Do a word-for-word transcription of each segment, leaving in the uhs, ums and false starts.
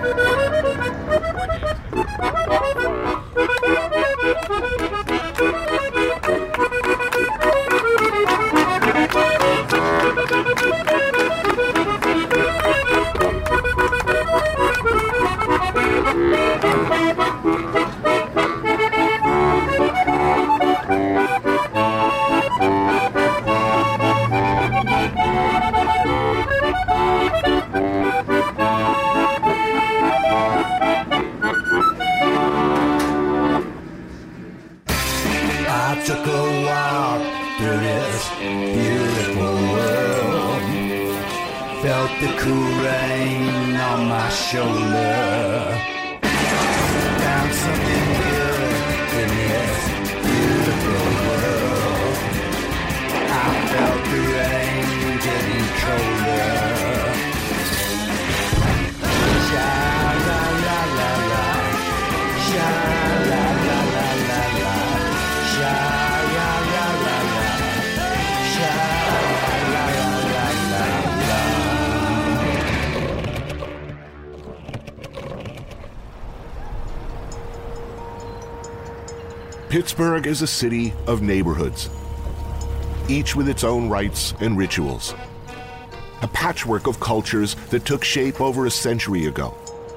Pittsburgh is a city of neighborhoods, each with its own rites and rituals. A patchwork of cultures that took shape over a century ago.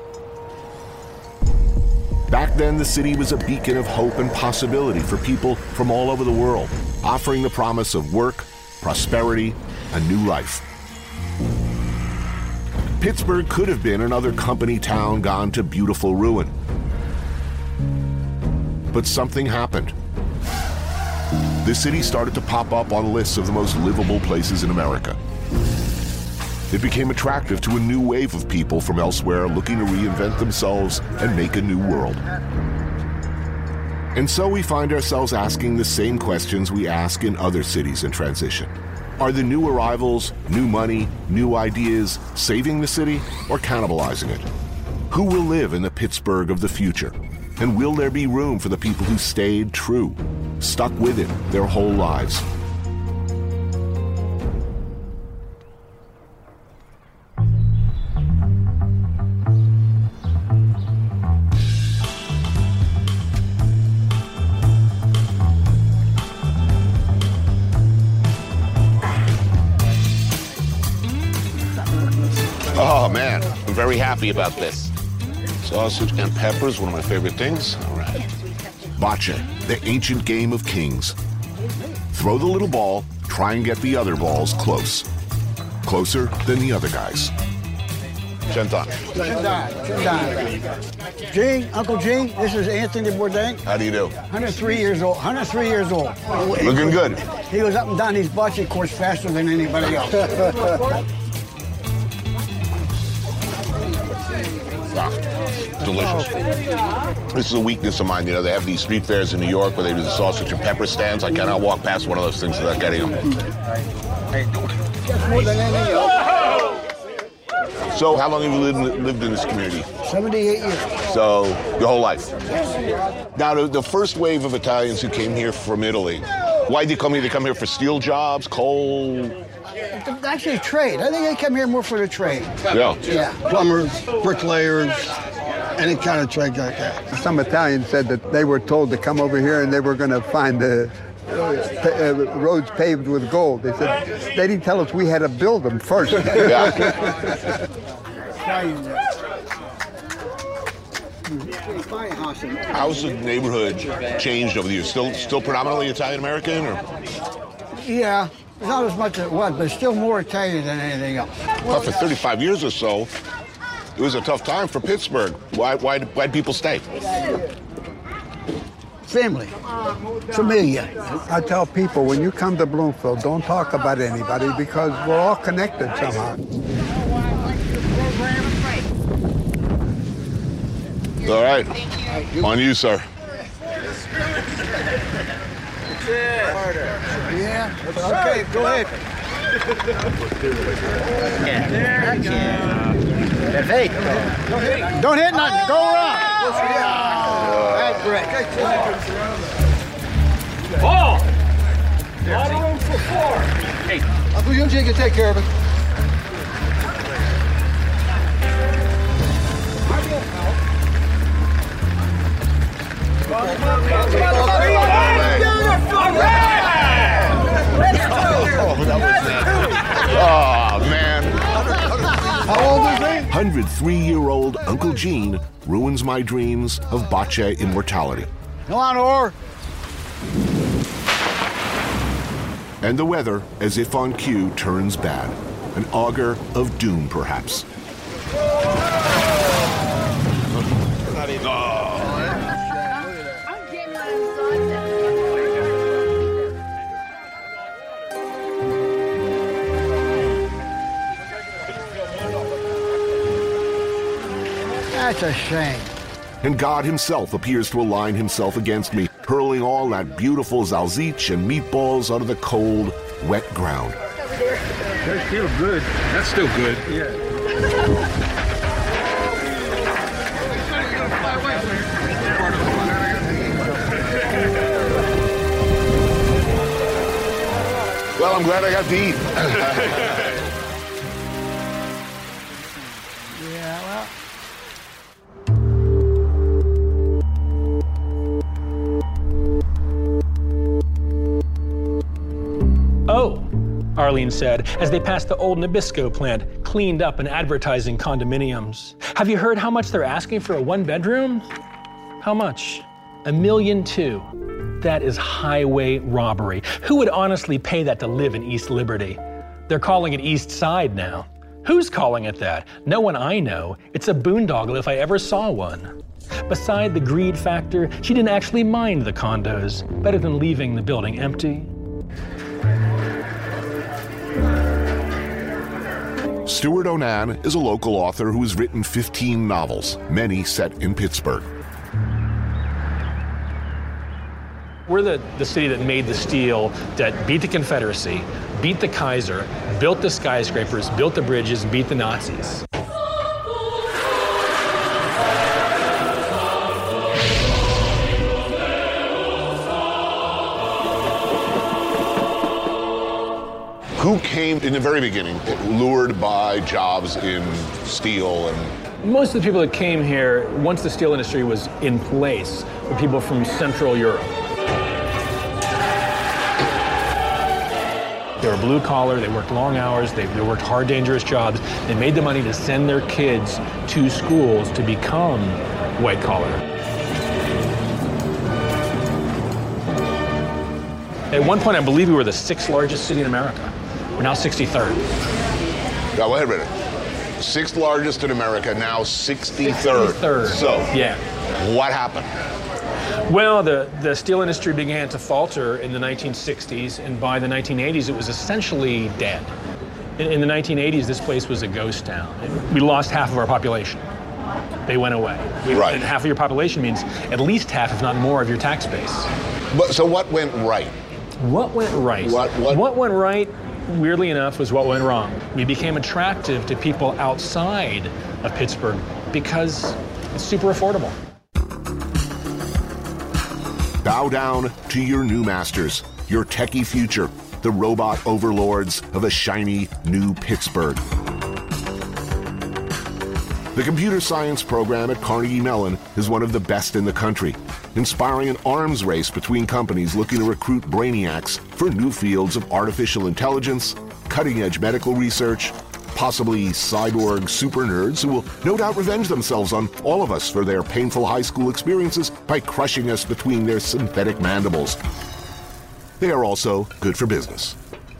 Back then, the city was a beacon of hope and possibility for people from all over the world, offering the promise of work, prosperity, a new life. Pittsburgh could have been another company town gone to beautiful ruin. But something happened. The city started to pop up on lists of the most livable places in America. It became attractive to a new wave of people from elsewhere looking to reinvent themselves and make a new world. And so we find ourselves asking the same questions we ask in other cities in transition. Are the new arrivals, new money, new ideas saving the city or cannibalizing it? Who will live in the Pittsburgh of the future? And will there be room for the people who stayed true, stuck with it their whole lives? Oh man, I'm very happy about this. Sausage and peppers, one of my favorite things. All right. Bocce, the ancient game of kings. Throw the little ball, try and get the other balls close. Closer than the other guys. Centon. Gene, Uncle Gene, this is Anthony Bourdain. How do you do? one hundred three years old. one hundred three years old. Looking good. He goes up and down these bocce courts faster than anybody else. Wow. Delicious. This is a weakness of mine. You know, they have these street fairs in New York where they do the sausage and pepper stands. I cannot walk past one of those things without getting them. More than any else. So, how long have you lived, lived in this community? seventy-eight years. So, your whole life? Now, the, the first wave of Italians who came here from Italy, why did they come here? They come here for steel jobs, coal? Actually, trade. I think they come here more for the trade. Yeah. Yeah. Plumbers, bricklayers, any kind of trade like that. Some Italians said that they were told to come over here and they were going to find the uh, uh, roads paved with gold. They said they didn't tell us we had to build them first. Yeah. How's the neighborhood changed over the years? Still, still predominantly Italian American, or? Yeah. It's not as much as it was, but it's still more Italian than anything else. Well, for thirty-five years or so, it was a tough time for Pittsburgh. Why, why, why'd people stay? Family. Familia. I tell people, when you come to Bloomfield, don't talk about anybody because we're all connected somehow. All right. On you, sir. Yeah. Okay, go ahead. Perfetto. Don't hit nothing. Go around. That's great. Ball. All room for four. Hey. Uncle Eugene can take care of it. Oh, man. How old is he? one hundred three-year-old Uncle Gene ruins my dreams of bocce immortality. Come on, Orr. And the weather, as if on cue, turns bad. An augur of doom, perhaps. That's a shame. And God himself appears to align himself against me, hurling all that beautiful zalzich and meatballs onto the cold, wet ground. That's still good. That's still good. Yeah. Well, I'm glad I got to eat. Yeah, well. Oh, Arlene said, as they passed the old Nabisco plant, cleaned up and advertising condominiums. Have you heard how much they're asking for a one-bedroom? How much? A million two. That is highway robbery. Who would honestly pay that to live in East Liberty? They're calling it East Side now. Who's calling it that? No one I know. It's a boondoggle if I ever saw one. Beside the greed factor, she didn't actually mind the condos. Better than leaving the building empty. Stuart Onan is a local author who has written fifteen novels, many set in Pittsburgh. We're the, the city that made the steel, that beat the Confederacy, beat the Kaiser, built the skyscrapers, built the bridges, and beat the Nazis. Who came in the very beginning, lured by jobs in steel and... Most of the people that came here, once the steel industry was in place, were people from Central Europe. They were blue collar, they worked long hours, they, they worked hard, dangerous jobs. They made the money to send their kids to schools to become white collar. At one point, I believe we were the sixth largest city in America. We're now sixty-third. Now, wait a minute. Sixth largest in America, now sixty-third. sixty-third. So, yeah. What happened? Well, the, the steel industry began to falter in the nineteen sixties, and by the nineteen eighties, it was essentially dead. In, in the nineteen eighties, this place was a ghost town. We lost half of our population. They went away. We, Right. And half of your population means at least half, if not more, of your tax base. But so what went right? What went right? What- what- what went right, weirdly enough, was what went wrong. We became attractive to people outside of Pittsburgh because it's super affordable. Bow down to your new masters, your techie future, the robot overlords of a shiny new Pittsburgh. The computer science program at Carnegie Mellon is one of the best in the country, inspiring an arms race between companies looking to recruit brainiacs for new fields of artificial intelligence, cutting-edge medical research, possibly cyborg super nerds who will no doubt revenge themselves on all of us for their painful high school experiences by crushing us between their synthetic mandibles. They are also good for business.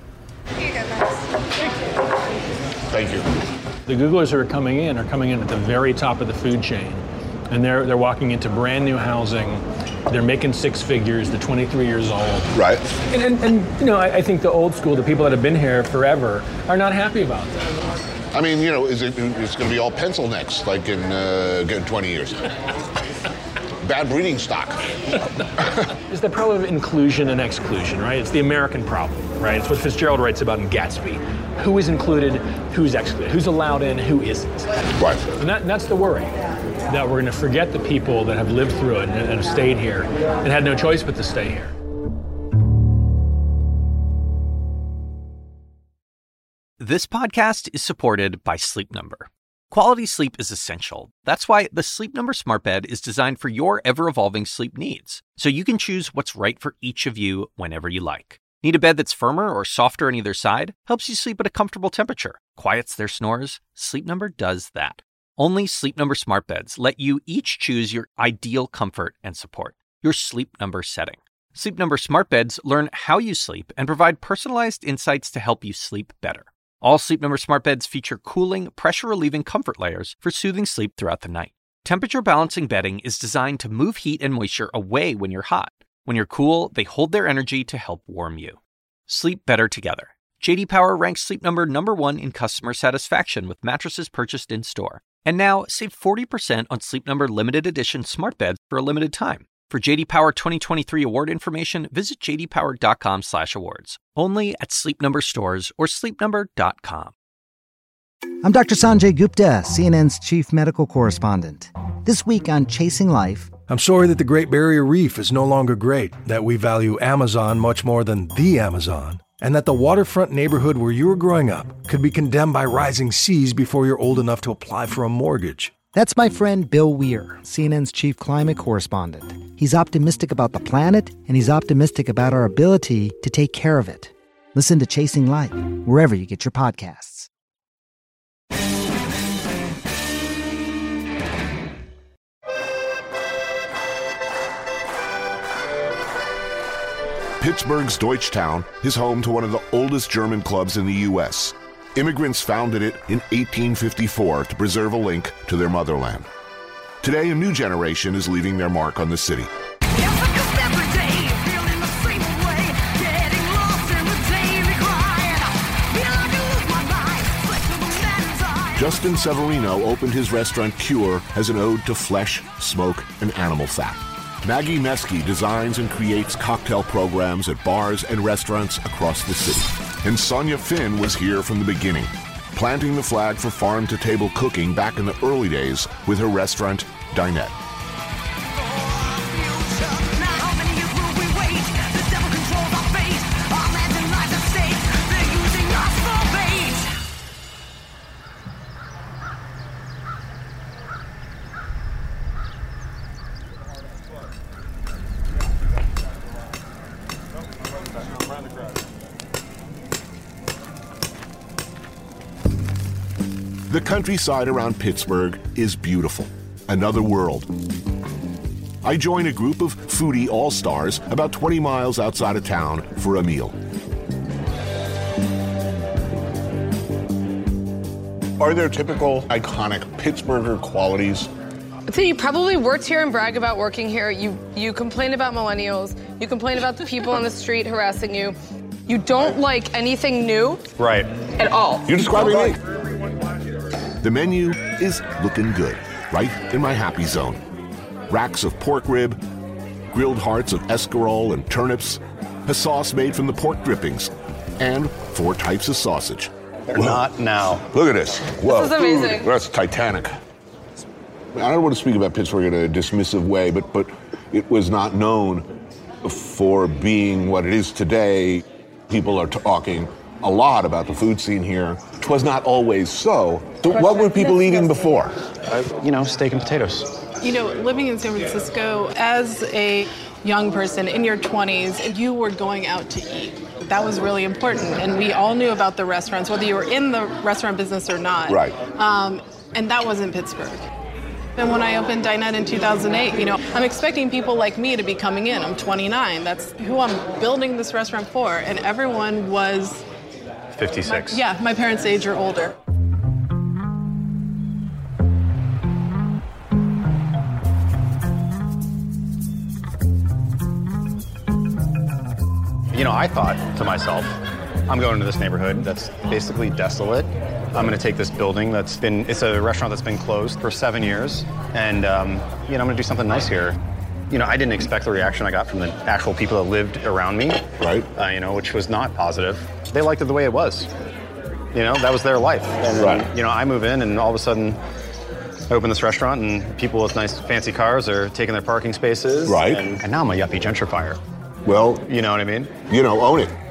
Thank you. The Googlers who are coming in are coming in at the very top of the food chain. And they're they're walking into brand new housing. They're making six figures. They're twenty-three years old. Right. And, and, and you know, I, I think the old school, the people that have been here forever, are not happy about that. I mean, you know, is it? It's going to be all pencil necks like in, uh, in twenty years. Bad breeding stock. It's the problem of inclusion and exclusion, right? It's the American problem, right? It's what Fitzgerald writes about in Gatsby. Who is included, who's excluded, who's allowed in, who isn't. Right. And that, that's the worry, that we're going to forget the people that have lived through it and, and have stayed here and had no choice but to stay here. This podcast is supported by Sleep Number. Quality sleep is essential. That's why the Sleep Number Smart Bed is designed for your ever-evolving sleep needs, so you can choose what's right for each of you whenever you like. Need a bed that's firmer or softer on either side? Helps you sleep at a comfortable temperature. Quiets their snores? Sleep Number does that. Only Sleep Number Smart Beds let you each choose your ideal comfort and support, your Sleep Number setting. Sleep Number Smart Beds learn how you sleep and provide personalized insights to help you sleep better. All Sleep Number Smart Beds feature cooling, pressure-relieving comfort layers for soothing sleep throughout the night. Temperature-balancing bedding is designed to move heat and moisture away when you're hot. When you're cool, they hold their energy to help warm you. Sleep better together. J D Power ranks Sleep Number number one in customer satisfaction with mattresses purchased in-store. And now, save forty percent on Sleep Number limited edition smart beds for a limited time. For J D Power twenty twenty-three award information, visit j d power dot com slash awards. Only at Sleep Number stores or sleep number dot com. I'm Doctor Sanjay Gupta, C N N's chief medical correspondent. This week on Chasing Life... I'm sorry that the Great Barrier Reef is no longer great, that we value Amazon much more than the Amazon, and that the waterfront neighborhood where you were growing up could be condemned by rising seas before you're old enough to apply for a mortgage. That's my friend Bill Weir, C N N's chief climate correspondent. He's optimistic about the planet, and he's optimistic about our ability to take care of it. Listen to Chasing Life, wherever you get your podcasts. Pittsburgh's Deutschtown is home to one of the oldest German clubs in the U S Immigrants founded it in eighteen fifty-four to preserve a link to their motherland. Today, a new generation is leaving their mark on the city. Justin Severino opened his restaurant Cure as an ode to flesh, smoke, and animal fat. Maggie Meske designs and creates cocktail programs at bars and restaurants across the city. And Sonia Finn was here from the beginning, planting the flag for farm-to-table cooking back in the early days with her restaurant, Dinette. The countryside around Pittsburgh is beautiful. Another world. I join a group of foodie all-stars about twenty miles outside of town for a meal. Are there typical, iconic Pittsburgher qualities? So you probably worked here and brag about working here. You you complain about millennials. You complain about the people on the street harassing you. You don't like anything new. Right. At all. You're describing me. The menu is looking good, right in my happy zone. Racks of pork rib, grilled hearts of escarole and turnips, a sauce made from the pork drippings, and four types of sausage. Not now. Look at this. Whoa. This is amazing. That's Titanic. I don't want to speak about Pittsburgh in a dismissive way, but but it was not known for being what it is today. People are talking a lot about the food scene here. It was not always so. So what were people eating before? Uh, you know, steak and potatoes. You know, living in San Francisco, as a young person in your twenties, you were going out to eat. That was really important, and we all knew about the restaurants, whether you were in the restaurant business or not. Right. Um, and that was in Pittsburgh. And when I opened Dinette in two thousand eight, you know, I'm expecting people like me to be coming in. I'm twenty-nine. That's who I'm building this restaurant for. And everyone was... fifty-six. My, yeah, my parents' age or older. You know, I thought to myself, I'm going to this neighborhood that's basically desolate. I'm going to take this building that's been, it's a restaurant that's been closed for seven years, and, um, you know, I'm going to do something nice here. You know, I didn't expect the reaction I got from the actual people that lived around me. Right. Uh, you know, which was not positive. They liked it the way it was. You know, that was their life. And, right. you know, I move in, and all of a sudden, I open this restaurant, and people with nice, fancy cars are taking their parking spaces. Right. And, and now I'm a yuppie gentrifier. Well, you know what I mean? You know, own it.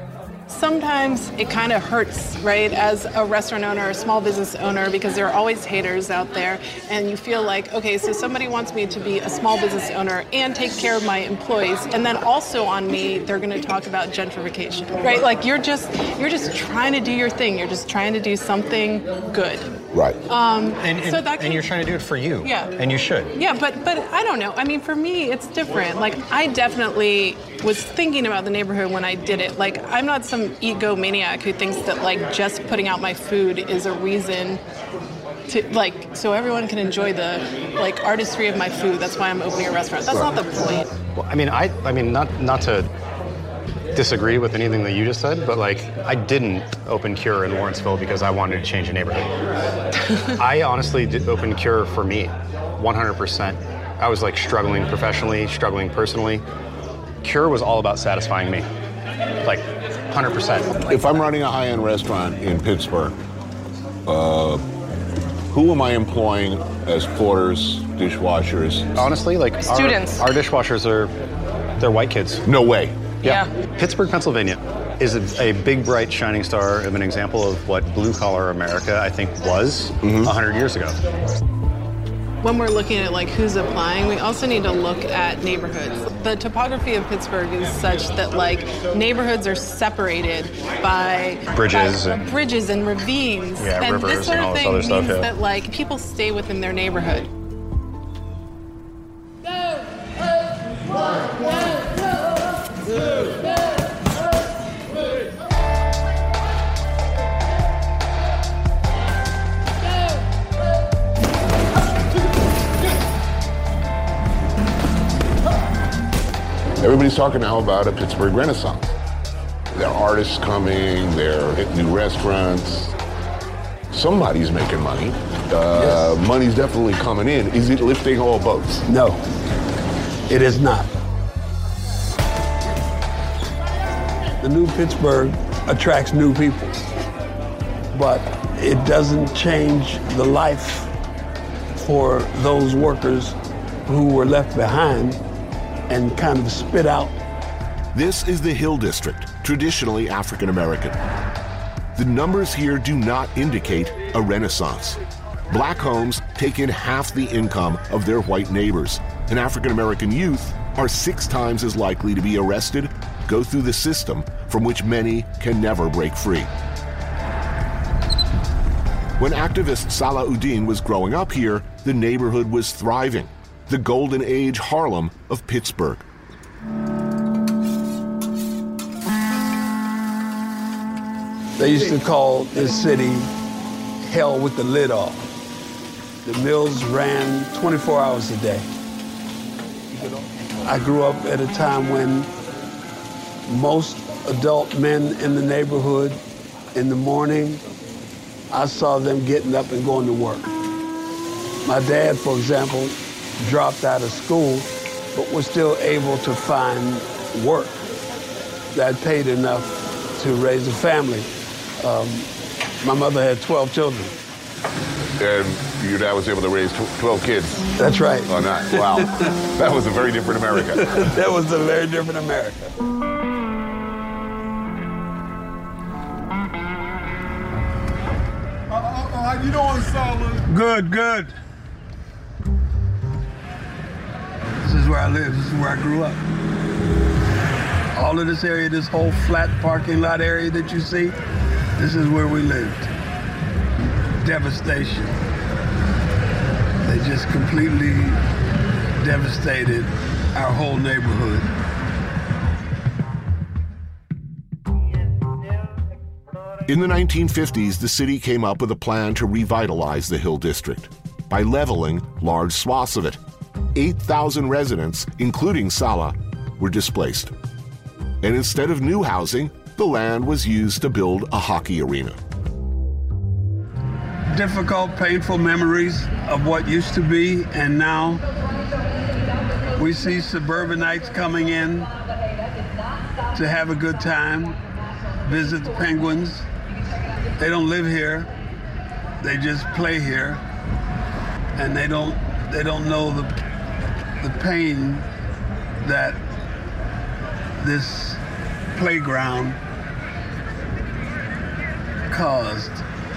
sometimes it kind of hurts, right, as a restaurant owner, a small business owner, because there are always haters out there, and you feel like, okay, so somebody wants me to be a small business owner and take care of my employees, and then also on me, they're going to talk about gentrification, right? Like you're just you're just trying to do your thing. You're just trying to do something good. Right. Um, and, and, so that can, and you're trying to do it for you. Yeah. And you should. Yeah, but but I don't know. I mean, for me, it's different. Like, I definitely was thinking about the neighborhood when I did it. Like, I'm not some egomaniac who thinks that, like, just putting out my food is a reason to, like, so everyone can enjoy the, like, artistry of my food. That's why I'm opening a restaurant. That's not the point. Well, I mean, I, I mean, not not to disagree with anything that you just said, but like, I didn't open Cure in Lawrenceville because I wanted to change a neighborhood. I honestly did open Cure for me, one hundred percent. I was like struggling professionally, struggling personally. Cure was all about satisfying me, like one hundred percent. If I'm running a high-end restaurant in Pittsburgh, uh, who am I employing as porters, dishwashers? Honestly, like students. Our, our dishwashers are, they're white kids. No way. Yeah. yeah. Pittsburgh, Pennsylvania is a, a big, bright, shining star of an example of what blue-collar America, I think, was mm-hmm. one hundred years ago. When we're looking at like who's applying, we also need to look at neighborhoods. The topography of Pittsburgh is such that like neighborhoods are separated by bridges, by, and, bridges and ravines, yeah, and rivers this sort and of all thing this means other stuff. Yeah. that like people stay within their neighborhood. Everybody's talking now about a Pittsburgh Renaissance. There are artists coming, there are new restaurants. Somebody's making money. Uh, yes. Money's definitely coming in. Is it lifting all boats? No, it is not. The new Pittsburgh attracts new people, but it doesn't change the life for those workers who were left behind and kind of spit out. This is the Hill District, traditionally African American. The numbers here do not indicate a renaissance. Black homes take in half the income of their white neighbors, and African American youth are six times as likely to be arrested, go through the system from which many can never break free. When activist Salah Uddin was growing up here, the neighborhood was thriving. The golden age Harlem of Pittsburgh. They used to call this city hell with the lid off. The mills ran twenty-four hours a day. I grew up at a time when most adult men in the neighborhood, in the morning, I saw them getting up and going to work. My dad, for example, dropped out of school, but was still able to find work that paid enough to raise a family. Um, my mother had twelve children. And your dad was able to raise twelve kids? That's right. Oh, nice. Wow. That was a very different America. That was a very different America. Uh, uh, how you doing, Salah? Good, good. This is where I live. This is where I grew up. All of this area, this whole flat parking lot area that you see, this is where we lived. Devastation. They just completely devastated our whole neighborhood. In the nineteen fifties, the city came up with a plan to revitalize the Hill District by leveling large swaths of it. eight thousand residents, including Salah, were displaced. And instead of new housing, the land was used to build a hockey arena. Difficult, painful memories of what used to be, and now we see suburbanites coming in to have a good time, visit the Penguins. They don't live here, they just play here, and they don't they don't know the the pain that this playground caused.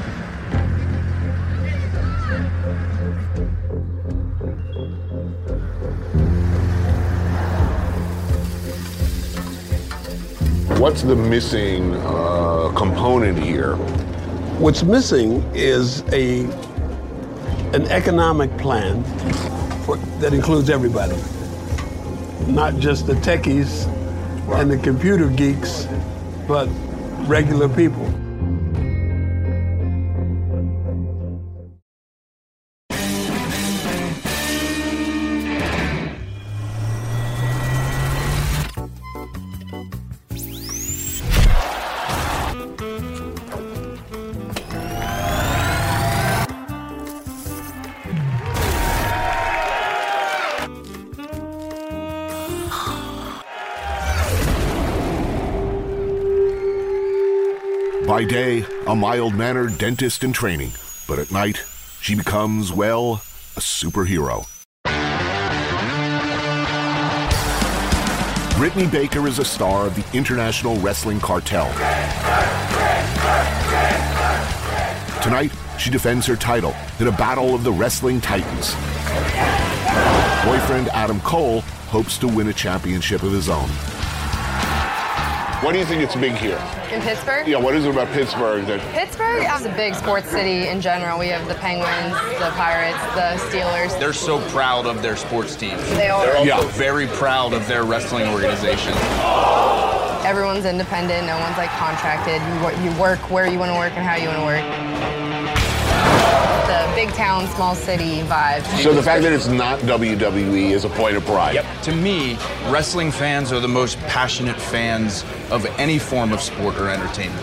What's the missing uh, component here? What's missing is a an economic plan for, that includes everybody, not just the techies and the computer geeks, but regular people. By day, a mild-mannered dentist in training, but at night, she becomes, well, a superhero. Brittany Baker is a star of the International Wrestling Cartel. Tonight, she defends her title in a battle of the Wrestling Titans. Boyfriend Adam Cole hopes to win a championship of his own. Why do you think it's big here? In Pittsburgh? Yeah, what is it about Pittsburgh that... Pittsburgh is a big sports city in general. We have the Penguins, the Pirates, the Steelers. They're so proud of their sports teams. They are. They're also Yeah. very proud of their wrestling organization. Everyone's independent. No one's like contracted. You, wo- you work where you want to work and how you want to work. The big town, small city vibe. So the fact that it's not W W E is a point of pride. Yep. To me, wrestling fans are the most passionate fans of any form of sport or entertainment.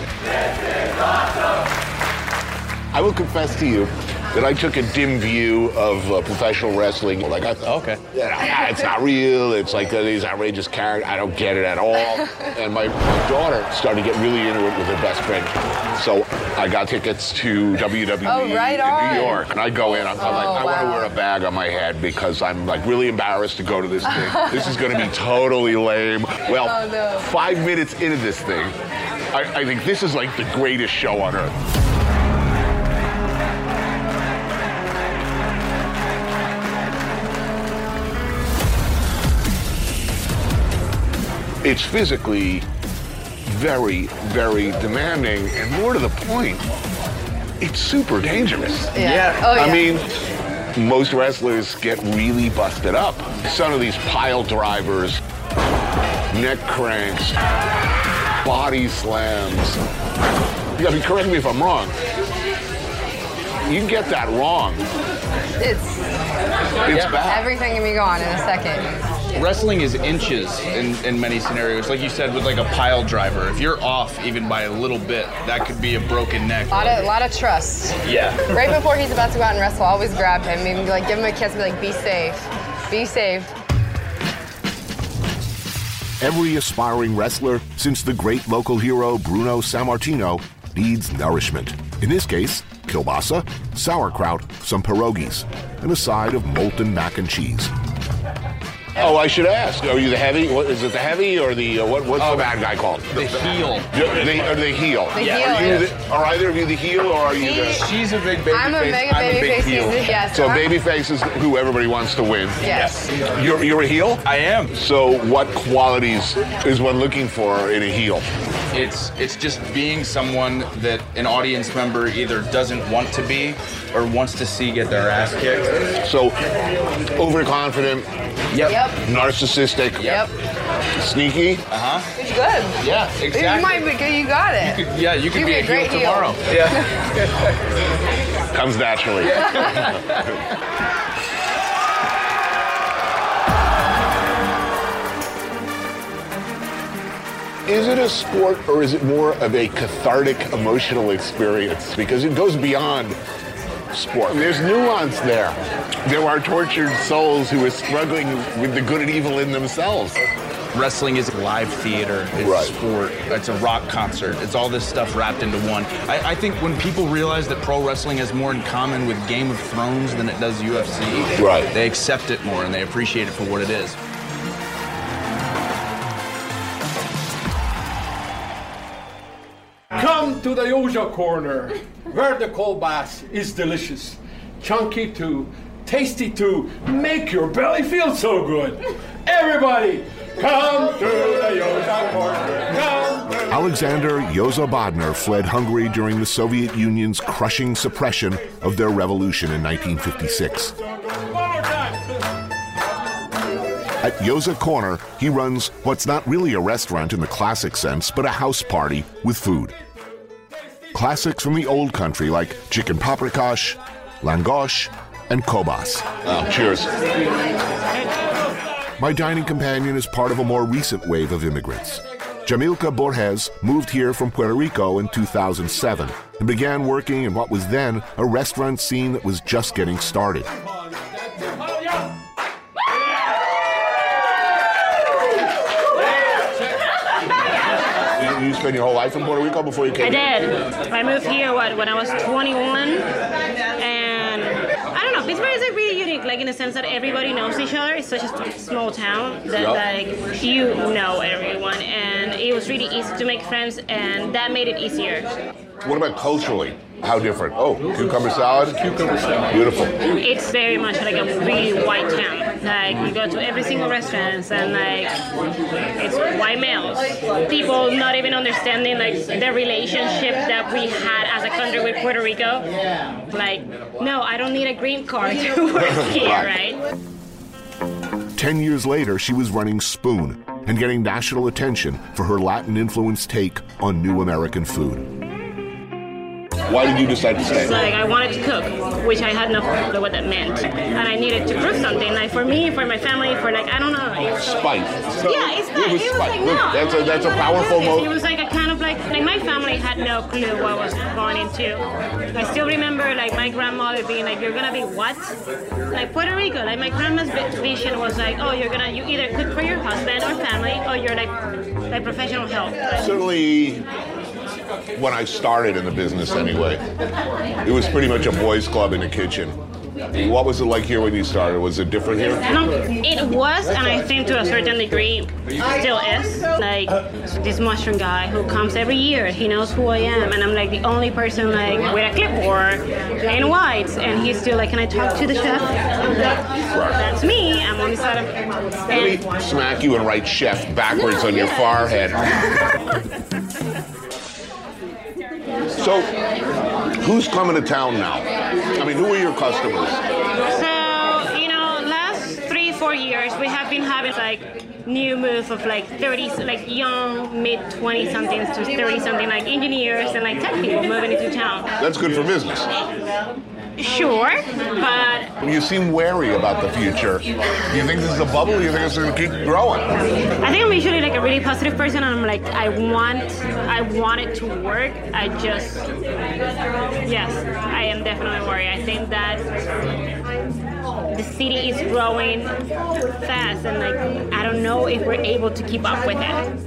I will confess to you that I took a dim view of uh, professional wrestling. Like I thought, okay, yeah, it's not real. It's like uh, these outrageous characters. I don't get it at all. And my, my daughter started to get really into it with her best friend. So I got tickets to W W E Oh, right in on. New York, and I go in. I'm, I'm like, Oh, I want to wow. wear a bag on my head because I'm like really embarrassed to go to this thing. This is going to be totally lame. Well, Oh, no. five minutes into this thing, I, I think this is like the greatest show on earth. It's physically very, very demanding, and more to the point, it's super dangerous. Yeah. Yeah. Oh, I yeah. mean, most wrestlers get really busted up. Some of these pile drivers, neck cranks, body slams. I mean, correct me if I'm wrong. You can get that wrong. It's, It's bad. everything can be gone in a second. Wrestling is inches in, in many scenarios. Like you said, with like a pile driver, if you're off even by a little bit, that could be a broken neck. A lot of, lot of trust. Yeah. Right before he's about to go out and wrestle, I always grab him, maybe be like, give him a kiss, be like, be safe, be safe. Every aspiring wrestler, since the great local hero Bruno Sammartino, needs nourishment. In this case, kielbasa, sauerkraut, some pierogies, and a side of molten mac and cheese. Oh, I should ask. Are you the heavy? What, is it the heavy or the uh, what? What's Oh, the bad guy called? The heel. The, the, or the heel. The Yeah. heel. Are, you is- the, are either of you the heel or are you the? She's a big baby I'm a face. mega I'm a baby big face. heel. He's a- Yes. So I'm- babyface is who everybody wants to win. Yes. You're you're a heel. I am. So what qualities is one looking for in a heel? It's it's just being someone that an audience member either doesn't want to be or wants to see get their ass kicked. So overconfident, Yep. Yep. narcissistic, Yep. sneaky. Uh huh. It's good. Yeah. Exactly. You might be good. You got it. You could- yeah, you could You'd be, be a a great heel heel. tomorrow. Yeah. Comes naturally. Is it a sport or is it more of a cathartic emotional experience? Because it goes beyond sport. There's nuance there. There are tortured souls who are struggling with the good and evil in themselves. Wrestling is live theater, it's Right. sport, it's a rock concert, it's all this stuff wrapped into one. I, I think when people realize that pro wrestling has more in common with Game of Thrones than it does U F C, Right. they accept it more and they appreciate it for what it is. Come to the Yoza Corner, where the cold bass is delicious, chunky too, tasty too, make your belly feel so good. Everybody, come to the Yoza Corner. Come to Alexander Yoza Bodnar fled Hungary during the Soviet Union's crushing suppression of their revolution in nineteen fifty-six. At Yoza Corner, he runs what's not really a restaurant in the classic sense, but a house party with food. Classics from the old country like chicken paprikash, langosh, and kobas. Oh, cheers. My dining companion is part of a more recent wave of immigrants. Jamilka Borges moved here from Puerto Rico in two thousand seven and began working in what was then a restaurant scene that was just getting started. You spent your whole life in Puerto Rico before you came I here? did. I moved here what, when I was twenty-one, and I don't know, Pittsburgh is like really unique, like in the sense that everybody knows each other. It's such a small town that Yep. like you know everyone, and it was really easy to make friends, and that made it easier. What about culturally? How different? Oh, cucumber salad? Cucumber salad. Beautiful. It's very much like a really white town. Like you go to every single restaurant and like it's white males. People not even understanding like the relationship that we had as a country with Puerto Rico. Like, no, I don't need a green card to work here, right? Ten years later, she was running Spoon and getting national attention for her Latin-influenced take on new American food. Why did you decide to stay? It's like I wanted to cook, which I had no clue what that meant. And I needed to prove something, like for me, for my family, for like, I don't know. It was so, Spite. Yeah, it's It was it was spite. like, Look, no. that's a- I'm that's a like, powerful no, mo- It was like a kind of like, like my family had no clue what I was going into. I still remember like my grandmother being like, you're gonna be what? Like Puerto Rico, like my grandma's vi- vision was like, oh, you're gonna, you either cook for your husband or family, or you're like, like professional help. Certainly, when I started in the business anyway, it was pretty much a boys' club in the kitchen. What was it like here when you started? Was it different here? No, it was, and I think to a certain degree, still is. Like this mushroom guy who comes every year, he knows who I am, and I'm like the only person like with a clipboard in whites, and he's still like, "Can I talk to the chef?" I'm like, that's me. I'm on the side of Let and me smack you and write chef backwards on your forehead. So, who's coming to town now? I mean, who are your customers? So, you know, last three, four years, we have been having like new move of like thirty, like young, mid twenty somethings to thirty something, like engineers and like tech people moving into town. That's good for business. Sure, but You seem wary about the future. Do you think this is a bubble, or do you think it's going to keep growing? I think I'm usually like a really positive person, and I'm like, I want, I want it to work. I just, yes, I am definitely worried. I think that the city is growing fast, and like, I don't know if we're able to keep up with it.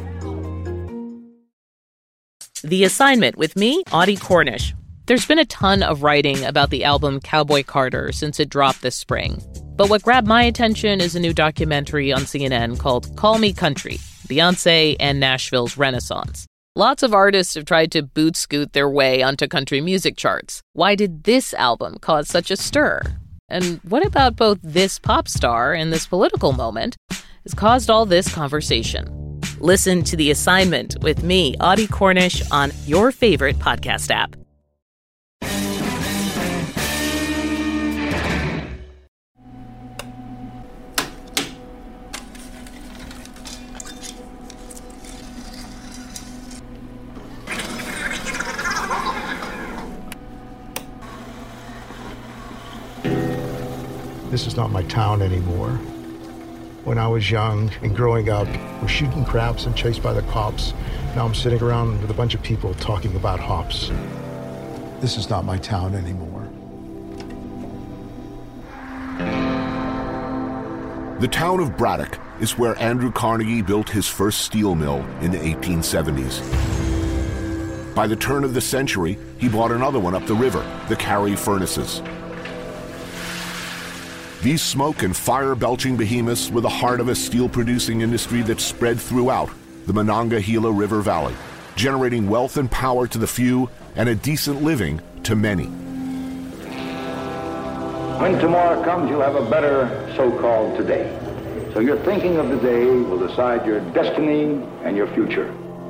The Assignment with me, Audie Cornish. There's been a ton of writing about the album Cowboy Carter since it dropped this spring. But what grabbed my attention is a new documentary on C N N called Call Me Country, Beyoncé and Nashville's Renaissance. Lots of artists have tried to boot scoot their way onto country music charts. Why did this album cause such a stir? And what about both this pop star and this political moment has caused all this conversation? Listen to The Assignment with me, Audie Cornish, on your favorite podcast app. This is not my town anymore. When I was young and growing up, we're shooting craps and chased by the cops. Now I'm sitting around with a bunch of people talking about hops. This is not my town anymore. The town of Braddock is where Andrew Carnegie built his first steel mill in the eighteen seventies. By the turn of the century, he bought another one up the river, the Carey Furnaces. These smoke and fire-belching behemoths were the heart of a steel-producing industry that spread throughout the Monongahela River Valley, generating wealth and power to the few and a decent living to many. When tomorrow comes, you'll have a better so-called today. So your thinking of the day will decide your destiny and your future.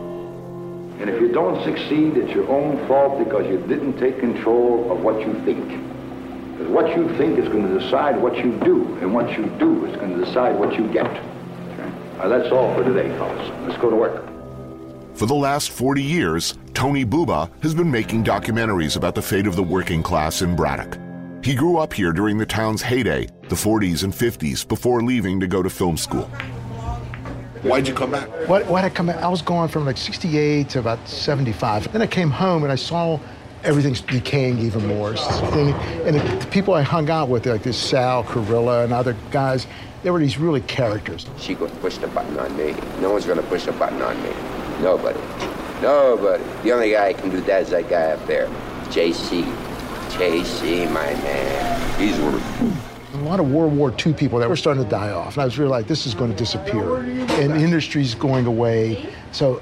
And if you don't succeed, it's your own fault because you didn't take control of what you think. Because what you think is going to decide what you do, and what you do is going to decide what you get. Okay? Now, that's all for today, fellas. Let's go to work. For the last forty years, Tony Buba has been making documentaries about the fate of the working class in Braddock. He grew up here during the town's heyday, the forties and fifties, before leaving to go to film school. Why'd you come back? What, why'd I come back? I was going from like sixty-eight to about seventy-five. Then I came home and I saw everything's decaying even more. And, and the people I hung out with, like this Sal Carilla and other guys, they were these really characters. She gonna push the button on me. No one's gonna push the button on me. Nobody. Nobody. The only guy who can do that is that guy up there, J C. J C, my man. He's working. A lot of World War Two people that were starting to die off. And I was really like, this is going to disappear. And the industry's going away. So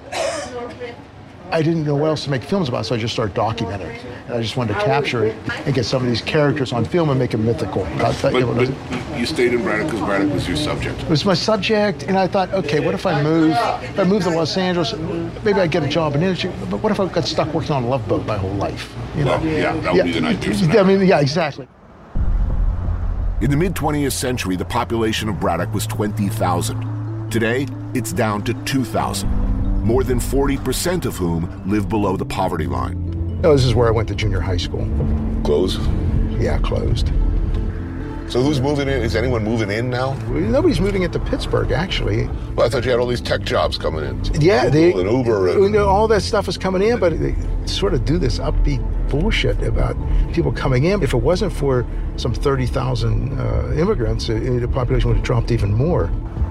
I didn't know what else to make films about, so I just started documenting. And I just wanted to capture it and get some of these characters on film and make them mythical. I thought, But, you know, but you stayed in Braddock because Braddock was your subject. it was my subject, and I thought, okay, what if I move? If I move to Los Angeles, maybe I'd get a job in industry. But what if I got stuck working on Love Boat my whole life? You know? Well, yeah, that would be the nightmare scenario. I mean, yeah, exactly. In the mid-twentieth century, the population of Braddock was twenty thousand. Today, it's down to two thousand, more than forty percent of whom live below the poverty line. No, this is where I went to junior high school. Closed? Yeah, closed. So who's moving in? Is anyone moving in now? Nobody's moving into Pittsburgh, actually. Well, I thought you had all these tech jobs coming in. Yeah, Google they, and Uber. And, you know, all that stuff is coming in, but they sort of do this upbeat bullshit about people coming in. If it wasn't for some thirty thousand uh, immigrants, uh, the population would have dropped even more.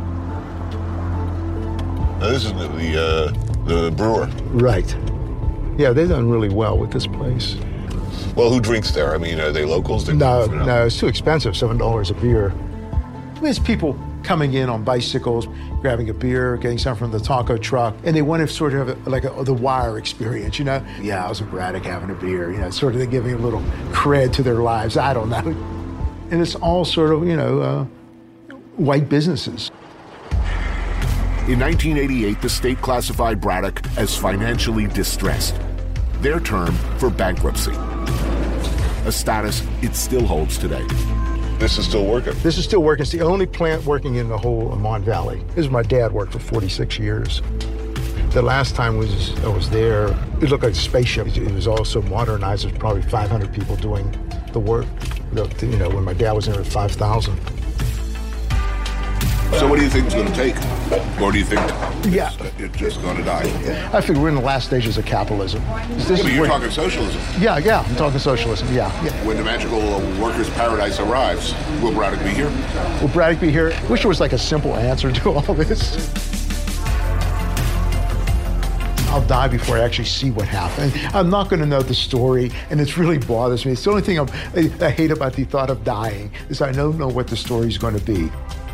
now this is the the, uh, the brewer. Right. Yeah, they've done really well with this place. Well, who drinks there? I mean, are they locals? They No, no, it's too expensive, seven dollars a beer. There's people coming in on bicycles, grabbing a beer, getting some from the taco truck, and they want to sort of have a, like a, the Wire experience, you know? Yeah, I was in Braddock having a beer, you know, sort of they're giving a little cred to their lives, I don't know. And it's all sort of, you know, uh, white businesses. In nineteen eighty-eight, the state classified Braddock as financially distressed, their term for bankruptcy, a status it still holds today. This is still working? This is still working. It's the only plant working in the whole Mon Valley. This is my dad worked for forty-six years. The last time was I was there, it looked like a spaceship. It was also modernized. There's probably five hundred people doing the work. You know, when my dad was there, at five thousand. So what do you think it's going to take? Or do you think yeah. it's, it's just going to die? I think we're in the last stages of capitalism. This Yeah, but is you're where- talking socialism. Yeah, yeah, I'm talking socialism, yeah. yeah. When the magical workers' paradise arrives, will Braddock be here? Will Braddock be here? Wish there was like a simple answer to all this. I'll die before I actually see what happened. I'm not going to know the story, and it really bothers me. It's the only thing I'm, I, I hate about the thought of dying, is I don't know what the story's going to be.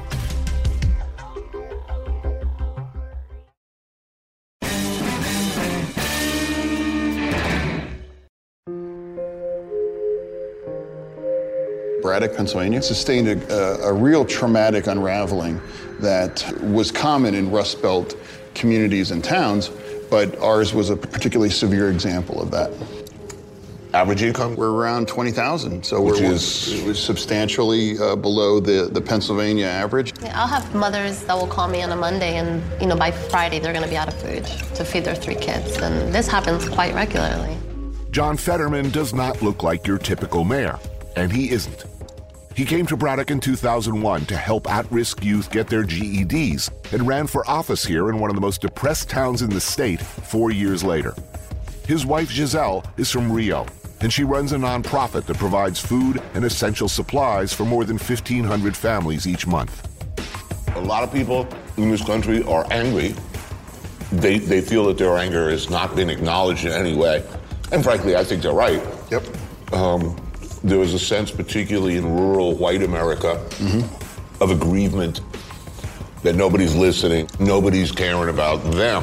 Braddock, Pennsylvania, sustained a, a, a real traumatic unraveling that was common in Rust Belt communities and towns, but ours was a particularly severe example of that. Average income? We're around twenty thousand, so Which we're, is- we're substantially uh, below the, the Pennsylvania average. Yeah, I'll have mothers that will call me on a Monday, and you know by Friday they're going to be out of food to feed their three kids, and this happens quite regularly. John Fetterman does not look like your typical mayor, and he isn't. He came to Braddock in two thousand one to help at-risk youth get their G E Ds and ran for office here in one of the most depressed towns in the state four years later. His wife Giselle is from Rio, and she runs a nonprofit that provides food and essential supplies for more than fifteen hundred families each month. A lot of people in this country are angry. They, they feel that their anger has not been acknowledged in any way. And frankly, I think they're right. Yep. Um, there was a sense, particularly in rural white America, of aggrievement, that nobody's listening, nobody's caring about them.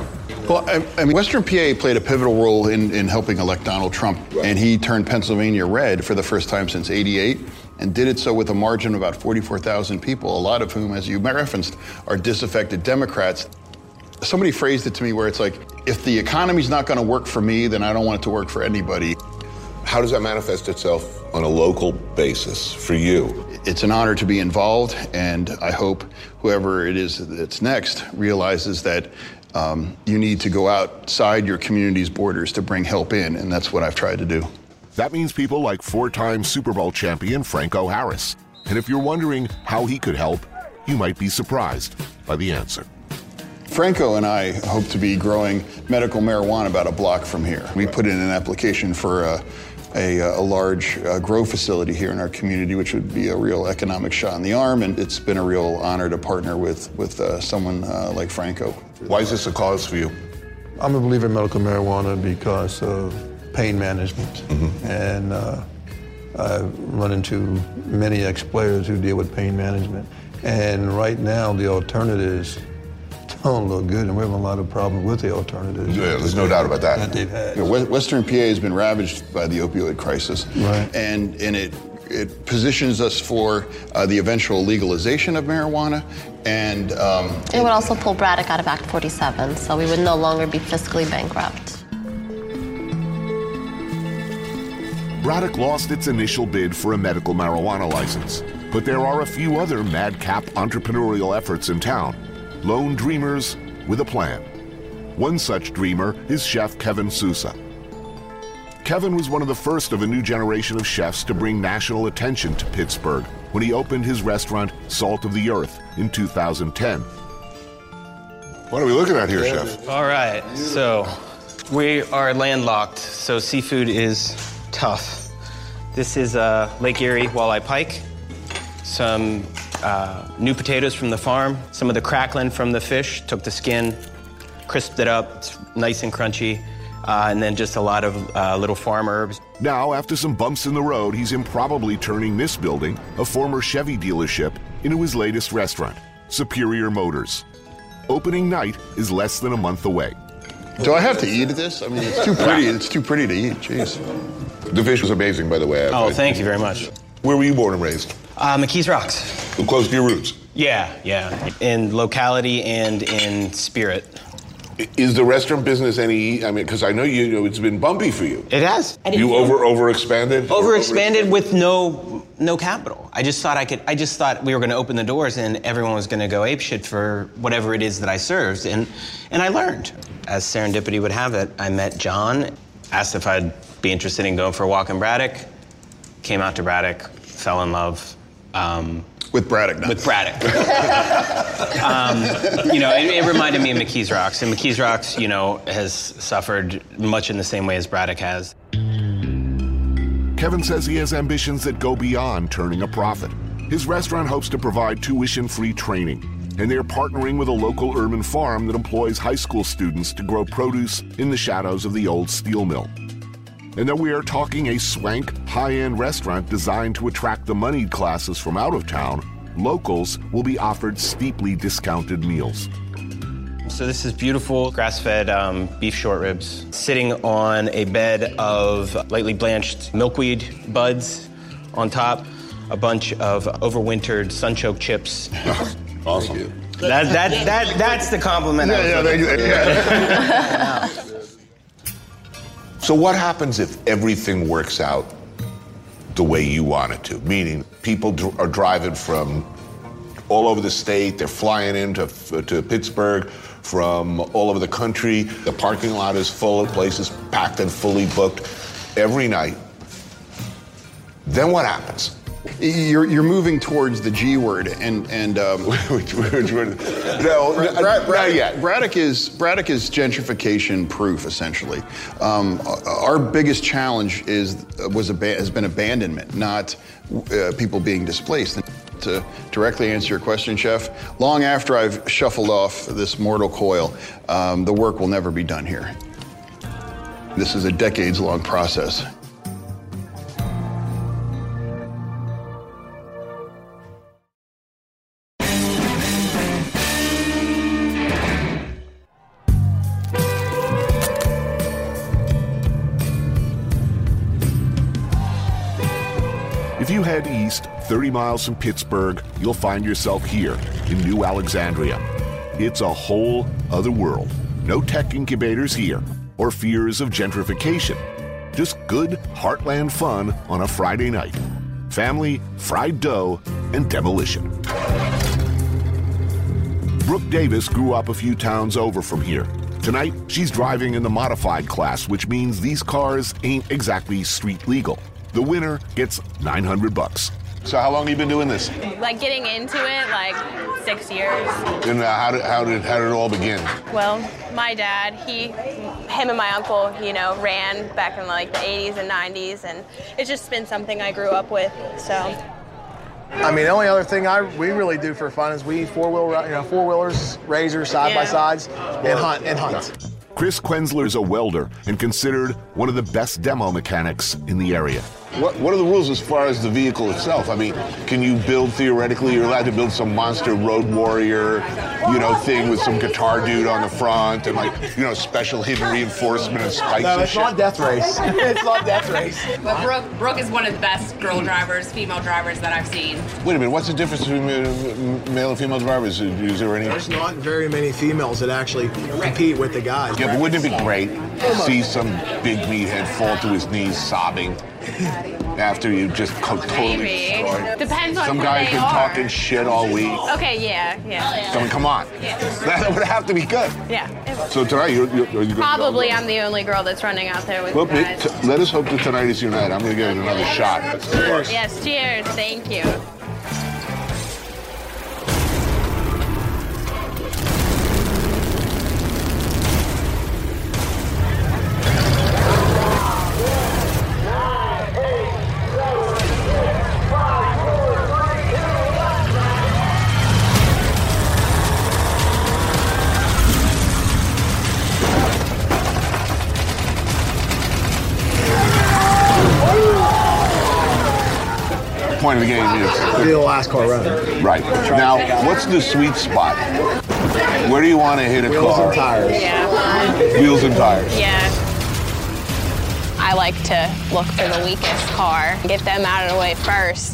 Well, I, I mean, Western P A played a pivotal role in, in helping elect Donald Trump, and he turned Pennsylvania red for the first time since eighty-eight, and did it so with a margin of about forty-four thousand people, a lot of whom, as you referenced, are disaffected Democrats. Somebody phrased it to me where it's like, if the economy's not going to work for me, then I don't want it to work for anybody. How does that manifest itself on a local basis for you? It's an honor to be involved, and I hope whoever it is that's next realizes that um, you need to go outside your community's borders to bring help in, and that's what I've tried to do. That means people like four-time Super Bowl champion Franco Harris. And if you're wondering how he could help, you might be surprised by the answer. Franco and I hope to be growing medical marijuana about a block from here. We put in an application for a, a, a large uh, grow facility here in our community, which would be a real economic shot in the arm, and it's been a real honor to partner with, with uh, someone uh, like Franco. Why is this a cause for you? I'm a believer in medical marijuana because of pain management. Mm-hmm. And uh, I've run into many ex-players who deal with pain management. And right now, the alternatives don't look good, and we're having a lot of problems with the alternatives. Yeah, there's no doubt about that. That they've had. You know, Western P A has been ravaged by the opioid crisis, right. and and it it positions us for uh, the eventual legalization of marijuana, and um, it would also pull Braddock out of Act forty-seven, so we would no longer be fiscally bankrupt. Braddock lost its initial bid for a medical marijuana license, but there are a few other madcap entrepreneurial efforts in town. Lone dreamers with a plan. One such dreamer is chef Kevin Sousa. Kevin was one of the first of a new generation of chefs to bring national attention to Pittsburgh when he opened his restaurant, Salt of the Earth, in two thousand ten. What are we looking at here, Chef? All right, so we are landlocked, so seafood is tough. This is uh, Lake Erie Walleye Pike, some uh, new potatoes from the farm, some of the crackling from the fish, took the skin, crisped it up, it's nice and crunchy, uh, and then just a lot of uh, little farm herbs. Now, after some bumps in the road, he's improbably turning this building, a former Chevy dealership, into his latest restaurant, Superior Motors. Opening night is less than a month away. Do I have to eat this? I mean, it's too pretty. It's too pretty to eat. Jeez. The fish was amazing, by the way. Oh, I, thank you very much. Where were you born and raised? Uh, McKees Rocks. Close to your roots? Yeah, yeah. In locality and in spirit. Is the restaurant business any, I mean, because I know you, you know, it's been bumpy for you. It has. You over over expanded? Over expanded with no no capital. I just thought I could, I just thought we were going to open the doors and everyone was going to go apeshit for whatever it is that I served. And, and I learned. As serendipity would have it, I met John, asked if I'd be interested in going for a walk in Braddock, came out to Braddock, fell in love. Um, with Braddock, not. With Braddock. um, you know, it, it reminded me of McKees Rocks, and McKees Rocks, you know, has suffered much in the same way as Braddock has. Kevin says he has ambitions that go beyond turning a profit. His restaurant hopes to provide tuition-free training, and they're partnering with a local urban farm that employs high school students to grow produce in the shadows of the old steel mill. And though we are talking a swank, high-end restaurant designed to attract the moneyed classes from out of town, locals will be offered steeply discounted meals. So this is beautiful grass-fed um, beef short ribs sitting on a bed of lightly blanched milkweed buds on top, a bunch of overwintered sun-choked chips. Awesome. That, that, that, that's the compliment. Yeah, yeah, they, yeah. So what happens if everything works out the way you want it to? Meaning people dr- are driving from all over the state, they're flying into to Pittsburgh from all over the country. The parking lot is full of places packed and fully booked every night. Then what happens? You're you're moving towards the G word, and and um, which, which word? No, Brad, Brad, not yet. Braddock is Braddock is gentrification proof, essentially. Um, our biggest challenge is was a has been abandonment, not uh, people being displaced. To directly answer your question, Chef, long after I've shuffled off this mortal coil, um, the work will never be done here. This is a decades-long process. If you head east thirty miles from Pittsburgh, you'll find yourself here in New Alexandria. It's a whole other world. No tech incubators here or fears of gentrification. Just good heartland fun on a Friday night. Family, fried dough, and demolition. Brooke Davis grew up a few towns over from here. Tonight, she's driving in the modified class, which means these cars ain't exactly street legal. The winner gets nine hundred bucks. So how long have you been doing this? Like getting into it, like six years. And uh, how did how did how did it all begin? Well, my dad, he, him and my uncle, you know, ran back in like the eighties and nineties, and it's just been something I grew up with. So. I mean, the only other thing I we really do for fun is we four wheel, you know, four wheelers, razors, side by sides, and hunt and hunt. Chris Quenzler is a welder and considered one of the best demo mechanics in the area. What what are the rules as far as the vehicle itself? I mean, can you build, theoretically, you're allowed to build some monster road warrior, you know, thing with some guitar dude on the front and like, you know, special hidden reinforcement and spikes No, and it's shit? not Death Race. It's not Death Race. But Brooke, Brooke is one of the best girl drivers, female drivers that I've seen. Wait a minute, what's the difference between male and female drivers? Is there any? There's not very many females that actually compete with the guys. Yeah, but wouldn't it be great to see some big meathead fall to his knees sobbing after you just co- totally Maybe. destroyed? Depends on Some who guy's they been are. talking shit all week. Okay, yeah, yeah. I mean, come on. Yeah. That would have to be good. Yeah. So tonight, you're, you're, are you going Probably I'm the only girl that's running out there with Well, guys. t- let us hope that tonight is your night. I'm going to give it another shot. Yes, cheers. Thank you. Point of the game is be the last car running. Right. Now, what's the sweet spot? Where do you want to hit a Wheels car? and tires. Yeah. Wheels and tires. Yeah. I like to look for the weakest car, get them out of the way first.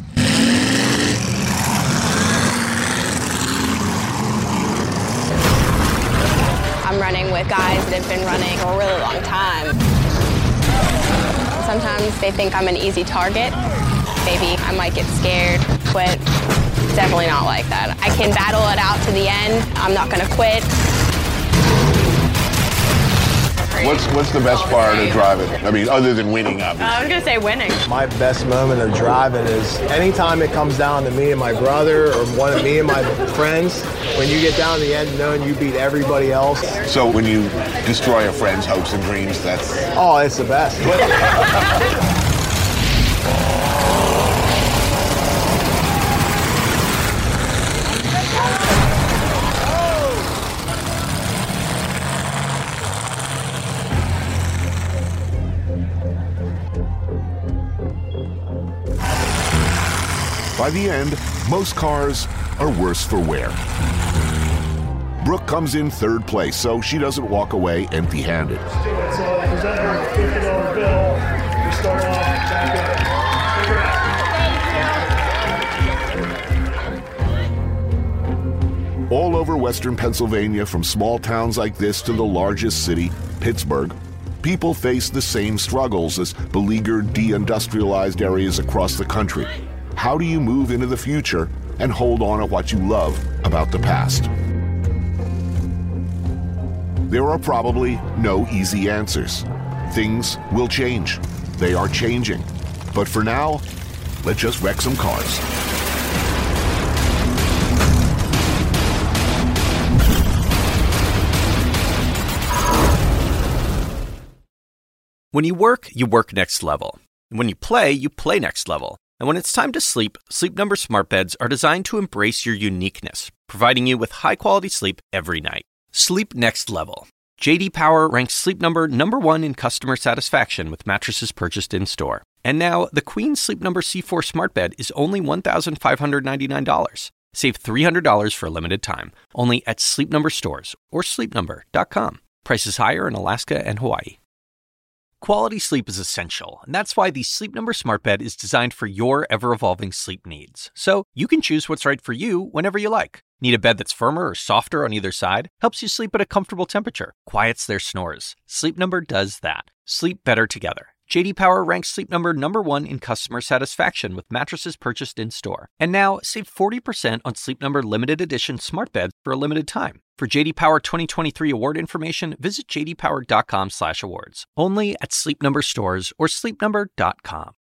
I'm running with guys that have been running for a really long time. Sometimes they think I'm an easy target. Maybe I might get scared, quit. Definitely not like that. I can battle it out to the end. I'm not gonna quit. What's what's the best part of driving? I mean, other than winning, obviously. I was gonna say winning. My best moment of driving is anytime it comes down to me and my brother or one of me and my friends, when you get down to the end knowing you beat everybody else. So when you destroy a friend's hopes and dreams, that's... Oh, it's the best. By the end, most cars are worse for wear. Brooke comes in third place, so she doesn't walk away empty-handed. So present your fifty dollar bill. You start off back up. All over western Pennsylvania, from small towns like this to the largest city, Pittsburgh, people face the same struggles as beleaguered, deindustrialized areas across the country. How do you move into the future and hold on to what you love about the past? There are probably no easy answers. Things will change. They are changing. But for now, let's just wreck some cars. When you work, you work next level. And when you play, you play next level. And when it's time to sleep, Sleep Number smart beds are designed to embrace your uniqueness, providing you with high-quality sleep every night. Sleep next level. J D Power ranks Sleep Number number one in customer satisfaction with mattresses purchased in-store. And now, the Queen Sleep Number C four smart bed is only one thousand five hundred ninety-nine dollars. Save three hundred dollars for a limited time, only at Sleep Number stores or sleep number dot com. Prices higher in Alaska and Hawaii. Quality sleep is essential, and that's why the Sleep Number Smart Bed is designed for your ever-evolving sleep needs. So you can choose what's right for you whenever you like. Need a bed that's firmer or softer on either side? Helps you sleep at a comfortable temperature. Quiets their snores. Sleep Number does that. Sleep better together. J D Power ranks Sleep Number number one in customer satisfaction with mattresses purchased in-store. And now, save forty percent on Sleep Number limited edition smart beds for a limited time. For J D Power twenty twenty-three award information, visit j d power dot com slash awards. Only at Sleep Number stores or sleep number dot com.